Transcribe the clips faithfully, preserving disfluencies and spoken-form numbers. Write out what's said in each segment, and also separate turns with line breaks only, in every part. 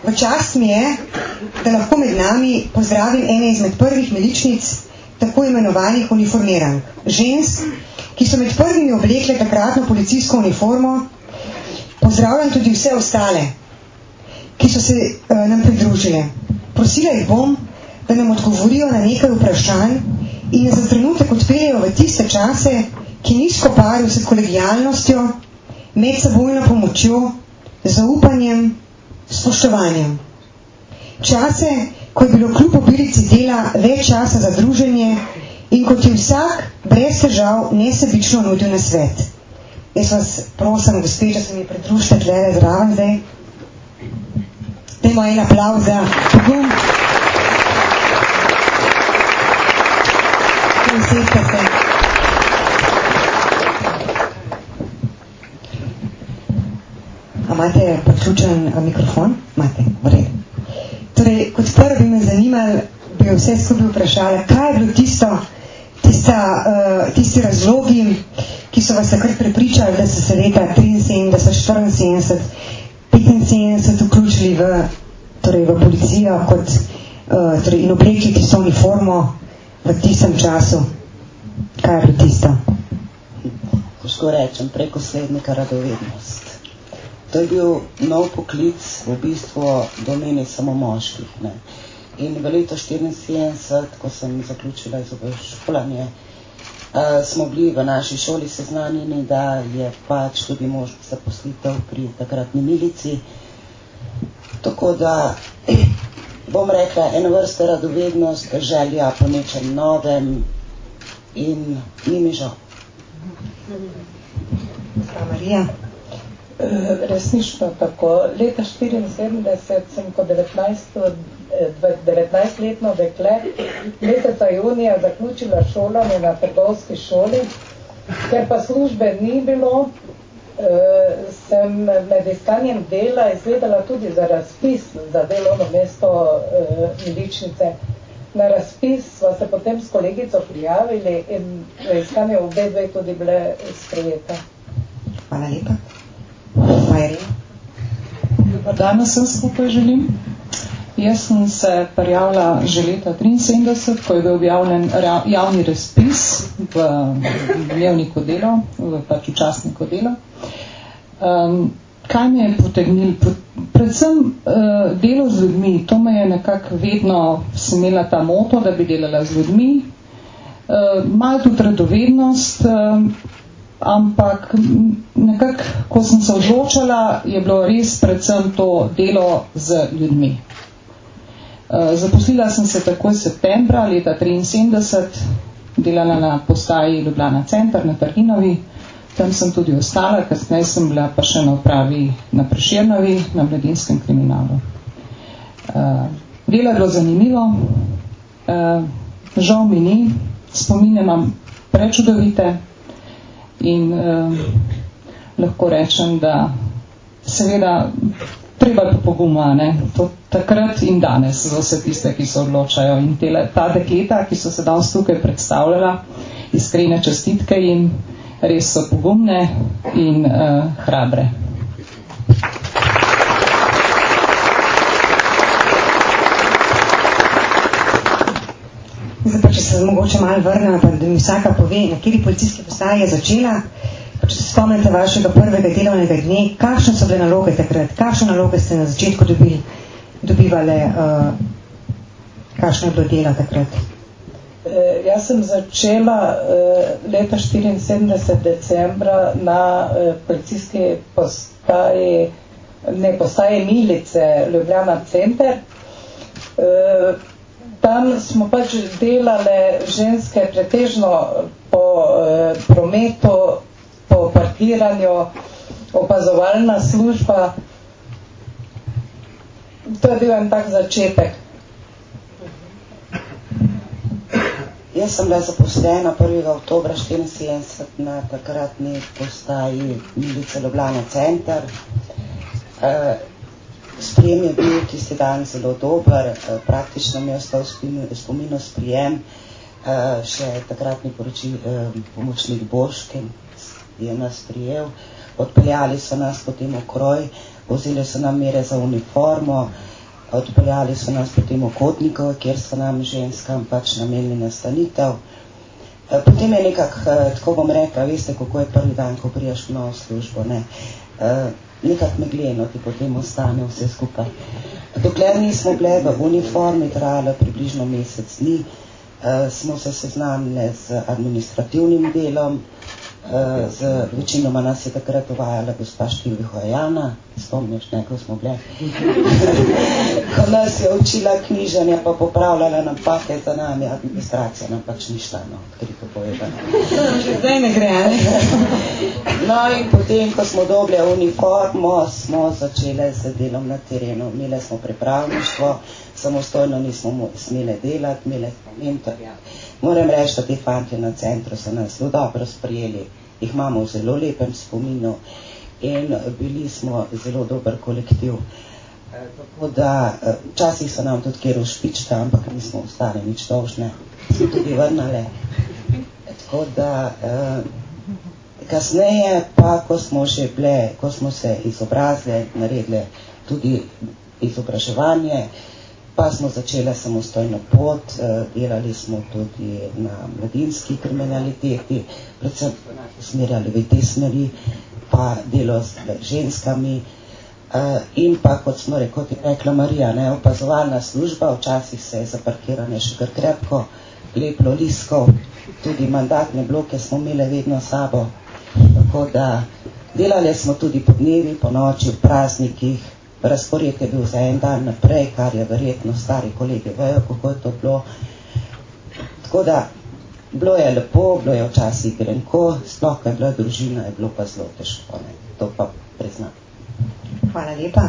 V čast mi je, da lahko med nami pozdravim ene izmed prvih miličnic tako imenovanih uniformirank. Žensk, ki so med prvimi oblekle takratno policijsko uniformo. Pozdravljam tudi vse ostale, ki so se uh, nam pridružile. Prosila jih bom, da nam odgovorijo na nekaj vprašanj in za trenutek odpeljejo v tiste čase, ki nizko parijo s kolegijalnostjo, medsebojno pomočjo, zaupanjem, spoštovanjem. Čase, ko je bilo kljub obilici dela več časa za druženje in kot je vsak brez težav nesebično nudil na svet. Jaz vas prosim, gospe, če se mi pridružite tlele zraven zdaj. Dajmo en aplavz za pogum. Usedite se. A imate podključen mikrofon? Imate, v redu. Torej, kot prvo bi me zanimali, bi vse skupaj vprašala, kaj je bilo tisto, tista, uh, tisti razlogi, ki so vas takrat prepričali, da so se leta triinsedemdeset, štiriinsedemdeset, petinsedemdeset vključili v, torej v policijo kot, uh, torej in oblekli tisto uniformo v tistem času. Kaj je bilo tisto?
Težko rečem, preko slednika radovednost. To je bil nov poklic, v bistvu domeni samo moških. Ne. In v leto štiriinsedemdeset, ko sem zaključila izobraževanje, uh, smo bili v naši šoli seznanjeni, da je pač tudi možnost zaposlitev pri takratni milici. Tako da, bom rekla, ena vrsta radovednost, želja po nečem novem in ni mi žal.
Marija.
Resnično tako. Leta štiriinsedemdeset sem kot devetnajstletno dekle meseca junija zaključila šolanje na trgovski šoli, ker pa službe ni bilo, sem med iskanjem dela izvedela tudi za razpis za delovno mesto miličnice. Na razpis sva se potem s kolegico prijavili in v iskanju obe dve tudi bile sprejete.
Hvala lepa.
Danes sem skupaj želim. Jaz sem se prijavila že leta triinsedemdeset, ko je bil objavljen javni razpis v dnevniku Delo, v pač v časniku Delo. Um, kaj me je potegnil? Predvsem uh, delo z ljudmi. To me je nekako vedno, sem imela ta moto, da bi delala z ljudmi. Uh, malo tudi radovednost, uh, ampak nekako, ko sem se odločala, je bilo res predvsem to delo z ljudmi. Zaposlila sem se takoj septembra leta triinsedemdeset, delala na postaji Ljubljana center na Trginovi, tam sem tudi ostala, kasneje sem bila pa še na upravi na Prešernovi, na mladinskem kriminalu. Delo je bilo zanimivo, žal mi ni, spomine imam prečudovite, in eh, lahko rečem, da seveda treba je poguma, ne? To takrat in danes za vse tiste, ki se odločajo. In tele, ta dekleta, ki so se danes tukaj predstavljala, iskrene čestitke in res so pogumne in eh, hrabre.
Zdaj pa, če se mogoče malo vrnem, pa da mi vsaka pove, na kateri policijski postaji je začela, pa če se spomnite vašega prvega delovnega dne, kakšne so bile naloge takrat, kakšne naloge ste na začetku dobili, dobivale, uh, kakšno je bilo delo takrat?
E, jaz sem začela e, leta štiriinsedemdeset decembra na e, policijski postaji, ne postaji Milice, Ljubljana center. E, Tam smo pač delale ženske pretežno po eh, prometu, po parkiranju, opazovalna služba. To je bil en tak začetek.
Jaz sem bila zaposlena prvega oktobra štiriinsedemdeset na takratni postaji Milice Ljubljana center. Eh, Sprijem je bil tisti dan zelo dober, praktično mi je ostal spomino sprijem, še takratni poroči, pomočnik Boške je nas prijel, odpeljali so nas potem v kroj, vzeli so nam mere za uniformo, odpeljali so nas potem v Kotnikovo, kjer so nam ženskam pač namenili nastanitev. Potem je nekako, tako bom rekla, veste, kako je prvi dan, ko priješ v novo službo, ne, nekako megleno ti potem ostane vse skupaj. Dokler nismo bile v uniformi, trajalo približno mesec dni, smo se seznanili z administrativnim delom, z večinoma nas je takrat uvajala gospa Štilvihojana, spomniš, ne, ko smo bile, ko nas je učila knjižanja, pa popravljala napake za nami, administracija nam pač ni šla, no, odkrito povedano.
Zdaj ne gre, ne?
No in potem, ko smo dobili uniformo, smo začeli z delom na terenu, imeli smo pripravništvo, samostojno nismo smeli delati, imeli smo mentorja. Moram reči, da te fantje na centru so nas zelo dobro sprijeli, jih imamo v zelo lepem spominu in bili smo zelo dober kolektiv. Tako da, včasih so nam tudi kjer ušpičta, ampak nismo ostali nič dolžne, smo tudi vrnali. Tako da, kasneje pa, ko smo že bile, ko smo se izobrazili, naredili tudi izobraževanje, pa smo začeli samostojno pot, delali smo tudi na mladinski kriminaliteti, predvsem usmerjali v te smeri, pa delo z ženskami in pa, kot smo rekli, kot je rekla Marija, ne, opazovalna služba, včasih se je zaparkirane še kar krepko, leplo liskov, tudi mandatne bloke smo imeli vedno sabo, tako da delali smo tudi po dnevi, po noči, v praznikih. Razpored je bil za en dan naprej, kar je verjetno stari kolegi vejo, kako je to bilo. Tako da, bilo je lepo, bilo je včasih grenko, sploh, ko je bila družina, je bilo pa zelo težko, ne. To pa priznam.
Hvala lepa.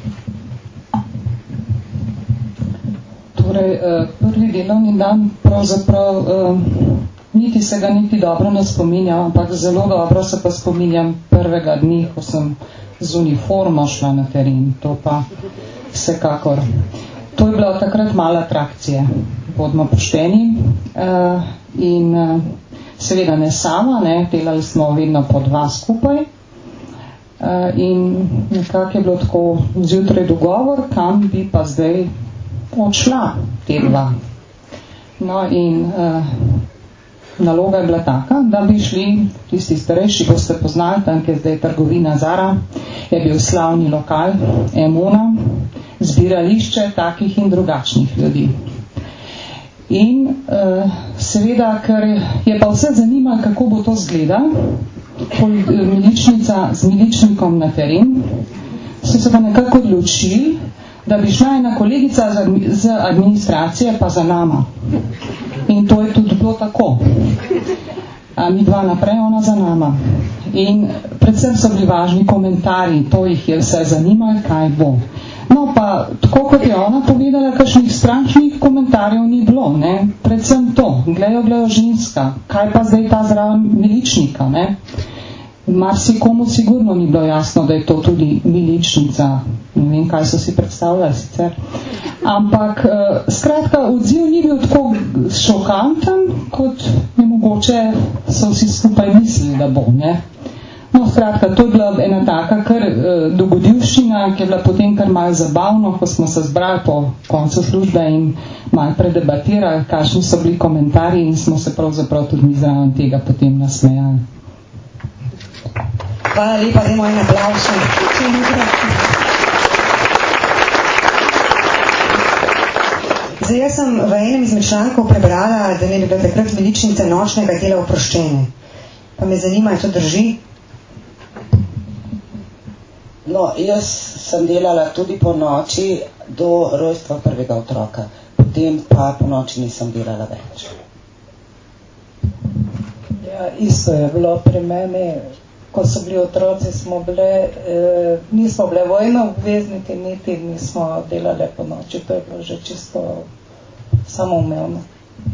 Torej, prvi delovni dan pravzaprav niti se ga niti dobro ne spominjam, ampak zelo dobro se pa spominjam prvega dni, ko sem z uniformo šla na teren, to pa vsekakor. To je bila takrat mala atrakcija, bodimo pošteni in seveda ne sama, ne, delali smo vedno po dva skupaj in nekako je bilo tako zjutraj dogovor, kam bi pa zdaj odšla te dva. No in naloga je bila taka, da bi šli, tisti starejši, ko ste poznali, tam, kjer zdaj trgovina Zara, je bil slavni lokal Emona, zbirališče takih in drugačnih ljudi. In uh, seveda, ker je pa vse zanimalo, kako bo to zgleda, ko miličnica z miličnikom na teren, so se pa nekako odločili, da bi šla ena kolegica z administracije pa za nama. In to je tudi bilo tako. A mi dva naprej, ona za nama. In predvsem so bili važni komentarji, to jih je vse zanimalo, kaj bo. No pa, tako kot je ona povedala, kakšnih strašnih komentarjev ni bilo, ne. Predvsem to, glejo, glejo ženska, kaj pa zdaj ta zraven miličnika, ne. Marsikomu sigurno ni bilo jasno, da je to tudi miličnica. Ne vem, kaj so si predstavljali sicer. Ampak, eh, skratka, odziv ni bil tako šokanten, kot je mogoče so vsi skupaj mislili, da bo, ne. No, skratka, to je bila ena taka kar eh, dogodivščina, ki je bila potem kar malo zabavno, ko smo se zbrali po koncu službe in malo predebatirali, kakšni so bili komentarji in smo se pravzaprav tudi mi zraven tega potem nasmejali.
Hvala lepa, dajmo en aplavz. Zdaj, jaz sem v enem izmed člankov prebrala, da ne bi bila takrat miličnica nočnega dela oproščene. Pa me zanima, je to drži?
No, jaz sem delala tudi po noči do rojstva prvega otroka. Potem pa po noči nisem delala več.
Ja, isto je bilo pri meni. Ko so bili otroci, smo bile, eh, nismo bile vojno obvezniki, niti nismo delali po noči. To je bilo že čisto samoumevno.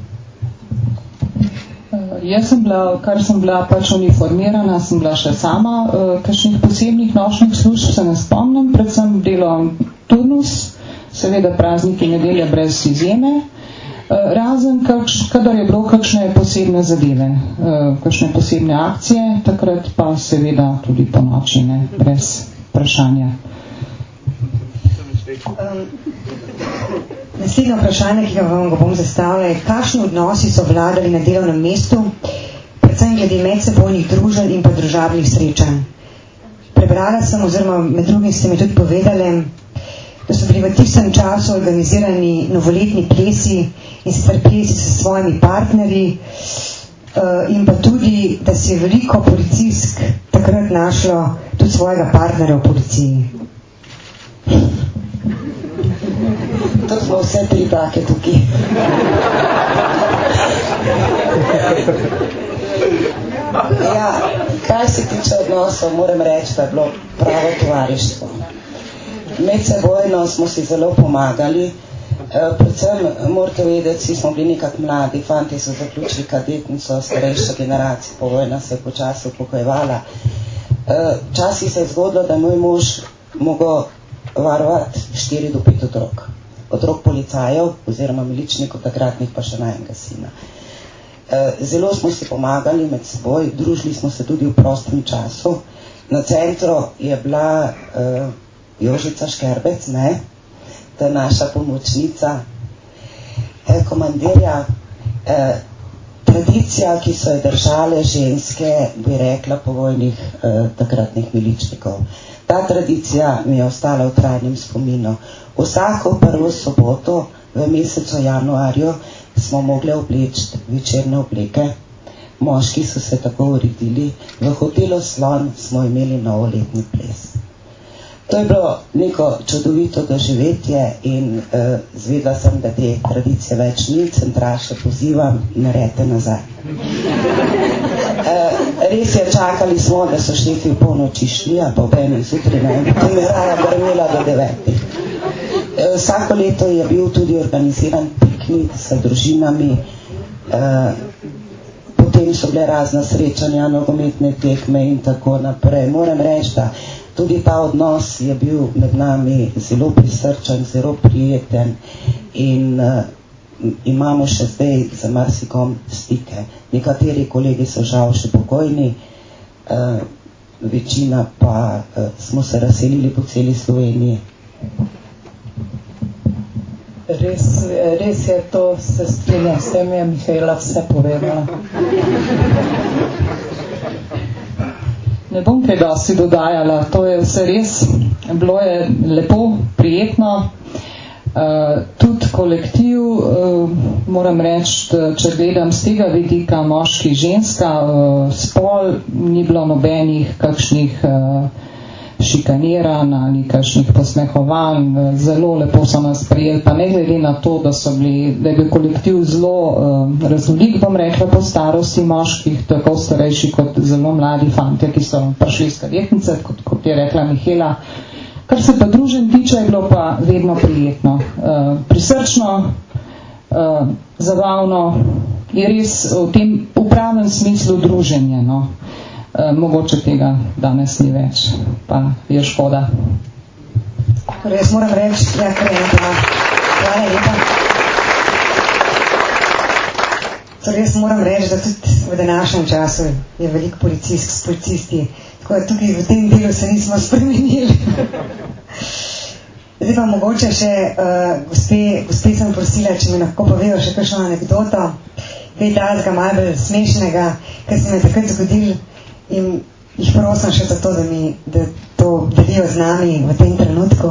Uh, jaz sem bila, kar sem bila pač uniformirana, sem bila še sama. Uh, kakšnih posebnih nočnih služb se ne spomnim, predvsem delo turnus, seveda prazniki nedelja brez izjeme. Razen, kadar je bilo kakšne posebne zadeve, kakšne posebne akcije, takrat pa seveda tudi po noči, ne, brez vprašanja.
Um, naslednje vprašanje, ki ga vam ga bom zastavila, je, kakšni odnosi so vladali na delovnem mestu, predvsem glede medsebojnih druženj in pa družabnih srečanj. Prebrala sem, oziroma med drugim ste mi tudi povedali, da so bili v tistem času organizirani novoletni plesi in sicer plesi s svojimi partnerji uh, in pa tudi, da si je veliko policistk takrat našlo tudi svojega partnerja v policiji.
To smo vse tri take tukaj. Ja, kaj se tiče odnosov, moram reči, da je bilo pravo tovarištvo. Medsebojno smo si zelo pomagali, predvsem morate vedeti, vsi smo bili nekak mladi, fanti so zaključili kadetnico, starejša generacija, povojna se je počasi upokojevala. Včasih se je zgodilo, da moj mož mogel varovati štiri do pet otrok. Otrok policajev oziroma miličnikov, takratnih pa še najenega sina. Zelo smo si pomagali med seboj, družili smo se tudi v prostem času. Na centru je bila uh, Jožica Škerbec, ne? To je naša pomočnica, eh, komandirja. Eh, tradicija, ki so je držale ženske, bi rekla, povojnih eh, takratnih miličnikov. Ta tradicija mi je ostala v trajnem spominu. Vsako prvo soboto v mesecu januarju smo mogli obleči večerne obleke. Moški so se tako uredili. V hotelu Slon smo imeli novoletni ples. To je bilo neko čudovito doživetje in uh, zvedla sem, da te tradicije več ni. Centraše pozivam, naredite nazaj. Uh, res je, čakali smo, da so štefi v polnoči šli, a pa ob enem zjutraj, ne, potem je raja grmela do devetih. Uh, vsako leto je bil tudi organiziran piknik s družinami, uh, potem so bile razna srečanja, nogometne tekme in tako naprej. Moram reči, da tudi ta odnos je bil med nami zelo prisrčen, zelo prijeten in uh, imamo še zdaj za marsikom stike. Nekateri kolegi so žal še pokojni, uh, večina pa uh, smo se razselili po celi Sloveniji.
Res, res je to, se strinjam, s tem je Mihaela vse povedala.
Ne bom kaj dosti dodajala, to je vse res, bilo je lepo, prijetno. Uh, tudi kolektiv, uh, moram reči, če gledam z tega vidika moški, ženska, uh, spol, ni bilo nobenih kakšnih uh, šikaniran ali kakšnih posmehovanj, zelo lepo so nas prijeli, pa ne glede na to, da, so bili, da je bil kolektiv zelo uh, raznolik, bom rekla, po starosti moških, tako starejši kot zelo mladi fantje, ki so prišli iz kadetnice, kot, kot je rekla Mihaela. Kar se pa družen tiče, je bilo pa vedno prijetno. Uh, prisrčno, uh, zabavno, je res v tem upravnem smislu druženje, no. Uh, mogoče tega danes ni več, pa je škoda.
Torej, jaz moram reči, ja, kar je nekaj. Hvala lepa. Torej, jaz moram reči, da tudi v današnjem času je veliko policist s policisti, tako da tukaj v tem delu se nismo spremenili. Zdaj pa mogoče še, uh, gospe, gospe sem prosila, če mi lahko povejo še kakšno anekdoto, kaj tazga malo bolj smešnega, kar se mi je takrat zgodil. In jih prosim še za to, da mi da to delijo z nami v tem trenutku.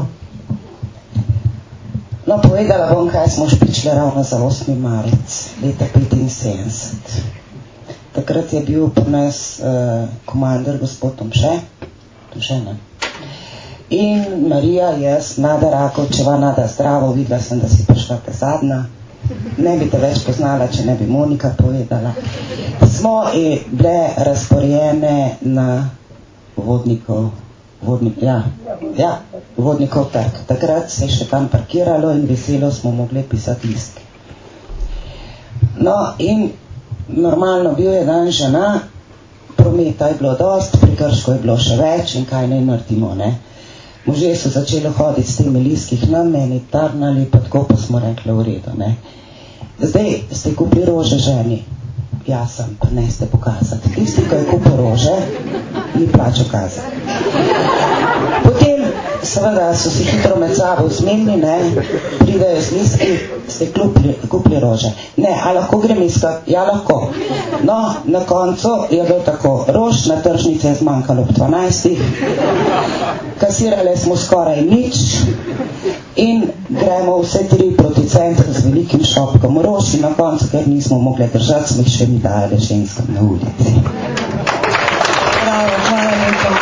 No, povedala bom, kaj smo špičili ravno za osmi marec leta petinsedemdeset. Takrat je bil pri nas uh, komander gospod Tomše, Tomše, ne? In Marija, jaz, Nada Rakovčeva, Nada zdravo, videla sem, da si prišla te zadnja. Ne bi te več poznala, če ne bi Monika povedala. Smo bile razporjene na vodnikov, vodnik, ja, ja, vodnikov trg. Takrat se je še tam parkiralo in veselo smo mogli pisati listke. No, in normalno bil je dan žena, prometa je bilo dost, pri Kršku je bilo še več in kaj ne naredimo, ne. Možje so začeli hoditi s temi listki k nam, meni tarnali, pa tako pa smo rekli v redu, ne. Zdaj ste kupili rože ženi. Ja, sem, pa ne ste pokazati. Tisti, ko je kupil rože, ni plačal kazati. Potem seveda so si hitro med sabo zmenili, ne, pridejo z nizki, ste kupli, kupli rože. Ne, a lahko grem iskat? Ja, lahko. No, na koncu je bilo tako, rož na tržnici je zmanjkalo ob dvanajstih, kasirale smo skoraj nič in gremo vse tri proti centru z velikim šopkom rož in na koncu, ker nismo mogli držati, smo jih še mi dali ženskam na ulici.
Bravo, hvala lepo.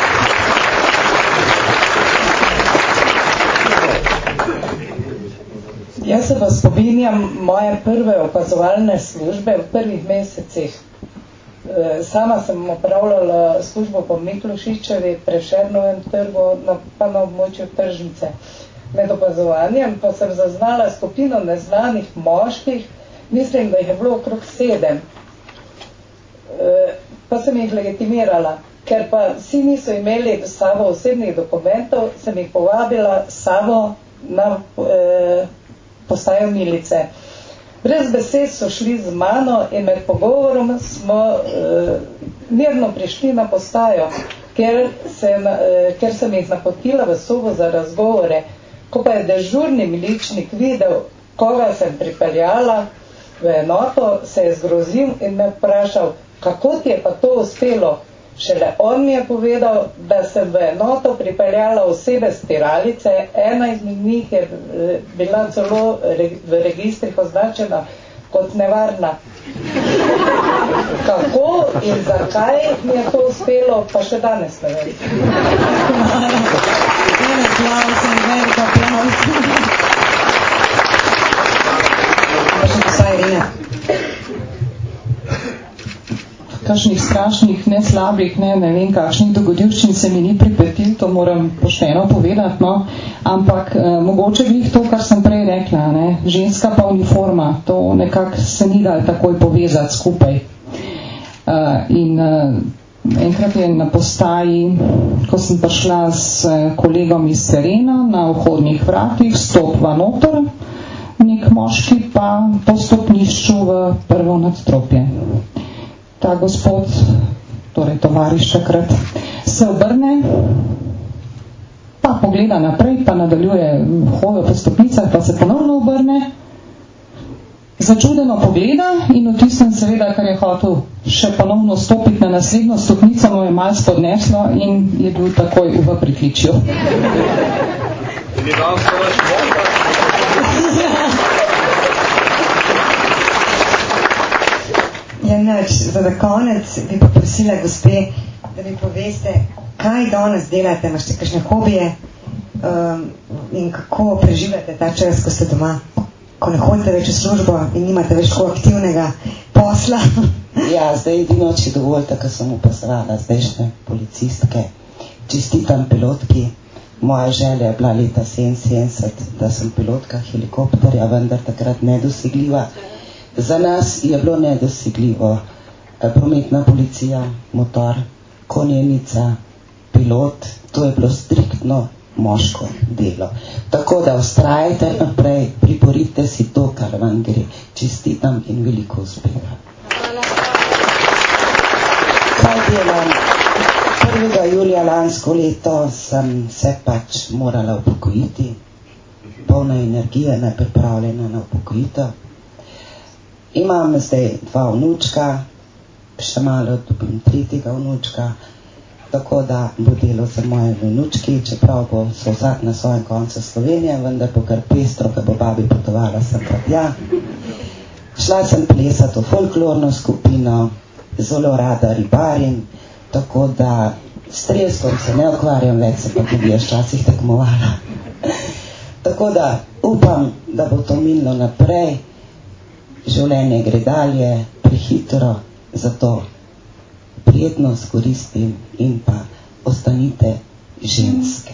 Jaz se pa spominjam moje prve opazovalne službe v prvih mesecih. Sama sem opravljala službo po Miklošičevi, Prešernovem trgu, pa na območju tržnice. Med opazovanjem pa sem zaznala skupino neznanih moških, mislim, da jih je bilo okrog sedem. Pa sem jih legitimirala. Ker pa vsi niso imeli s sabo osebnih dokumentov, sem jih povabila s sabo na eh, postajo milice. Brez besed so šli z mano in med pogovorom smo eh, mirno prišli na postajo, ker sem, eh, ker sem jih napotila v sobo za razgovore. Ko pa je dežurni miličnik videl, koga sem pripeljala v enoto, se je zgrozil in me vprašal, kako ti je pa to uspelo. Šele on mi je povedal, da sem v enoto pripeljala osebe s tiralice, ena izmed njih je bila celo v registrih označena kot nevarna. Kako in zakaj mi je to uspelo, pa še danes ne vem.
En aplauz, en velik aplauz. Pa še posaj Irina.
Kakšnih strašnih, ne slabih, ne, ne vem, kakšnih dogodivščin se mi ni pripetil, to moram pošteno povedati, no, ampak eh, mogoče bi to, kar sem prej rekla, ne, ženska pa uniforma, to nekako se ni dal takoj povezati skupaj. Uh, in uh, enkrat je na postaji, ko sem prišla s kolegom iz terena na vhodnih vratih, stopva noter, nek moški pa po stopnišču v prvo nadstropje. Ta gospod, torej tovariš takrat, se obrne, pa pogleda naprej, pa nadaljuje hojo po stopnicah, pa se ponovno obrne, začudeno pogleda in v tistem seveda, kar je hotel še ponovno stopiti na naslednjo stopnico, mu je malo spodneslo in je bil takoj v pritličju.
Ja, nač, za da konec bi poprosila gospe, da mi poveste, kaj danes delate, imate kakšne hobije um, in kako preživate ta čas, ko ste doma, ko ne hodite več v službo in nimate več tako aktivnega posla.
Ja, zdaj edino, če dovoljte, ko sem upozorala zdajšnje policistke, čestitam pilotki. Moja želja je bila leta sedeminsedemdeset, da sem pilotka helikopterja, vendar takrat nedosegljiva. Za nas je bilo nedosegljivo prometna policija, motor, konjenica, pilot, to je bilo striktno moško delo. Tako da vztrajajte naprej, priborite si to, kar vam gre. Čestitam in veliko uspeha. Kaj delam? prvega julija lansko leto sem se pač morala upokojiti, polna energije, nepripravljena na upokojitev. Imam zdaj dva vnučka, še malo dobim tretjega vnučka, tako da bo delo za moje vnučki, čeprav bo Sovzak na svojem koncu Slovenije, vendar bo kar pestro, ko bo babi potovala sem pa tja. Šla sem plesati v folklorno skupino, zelo rada ribarim, tako da s strelstvom se ne ukvarjam več, se pa tudi jaz včasih tekmovala. Tako da upam, da bo to minilo naprej. Življenje gre dalje, prehitro, zato prijetno skoristim in pa ostanite ženske.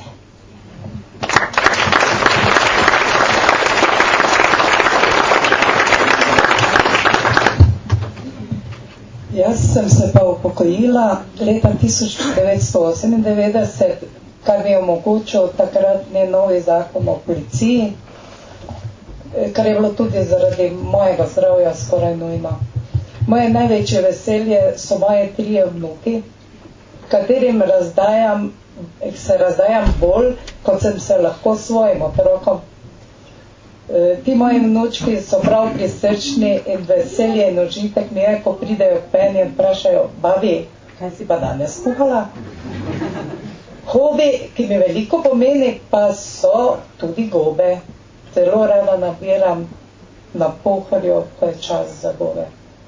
Jaz sem se pa upokojila leta tisoč devetsto osemindevetdeset, kar mi je omogočil takratni novi zakon o policiji, kar je bilo tudi zaradi mojega zdravja skoraj nujno. Moje največje veselje so moje trije vnuki, katerim razdajam se razdajam bolj, kot sem se lahko svojim otrokom. E, ti moji vnučki so prav prisrčni in veselje in užitek mi je, ko pridejo k meni in vprašajo, babi, kaj si pa danes kuhala? Hobi, ki mi veliko pomeni, pa so tudi gobe. Zelo rada nabiram na Pohorju, ko je čas za gobe.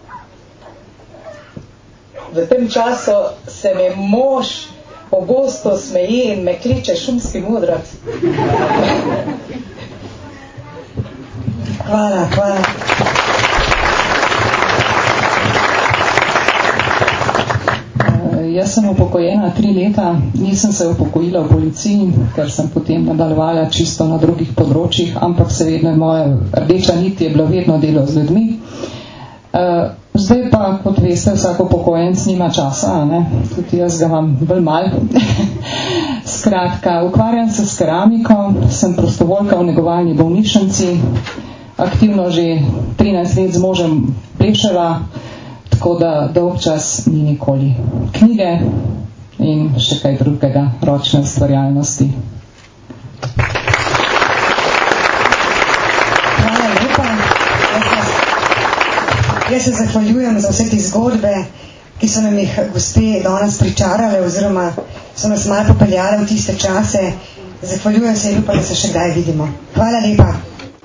V tem času se mi mož pogosto smeji in me kliče šumski mudrac.
Hvala, hvala.
Jaz sem upokojena tri leta, nisem se upokojila v policiji, ker sem potem nadaljevala čisto na drugih področjih, ampak se vedno moja rdeča nit je bilo vedno delo z ljudmi. Zdaj pa, kot veste, vsak upokojenec nima časa, ne? Tudi jaz ga imam bolj mal. Skratka, ukvarjam se s keramiko, sem prostovoljka v negovalni bolnišnici, aktivno že trinajst let z možem pleševa, tako da dolg čas ni nikoli. Knjige in še kaj drugega, ročne ustvarjalnosti.
Hvala lepa. Jaz se zahvaljujem za vse te zgodbe, ki so nam jih gospe danes pričarale oziroma so nas malo popeljale v tiste čase. Zahvaljujem se in upam, da se še kdaj vidimo. Hvala lepa.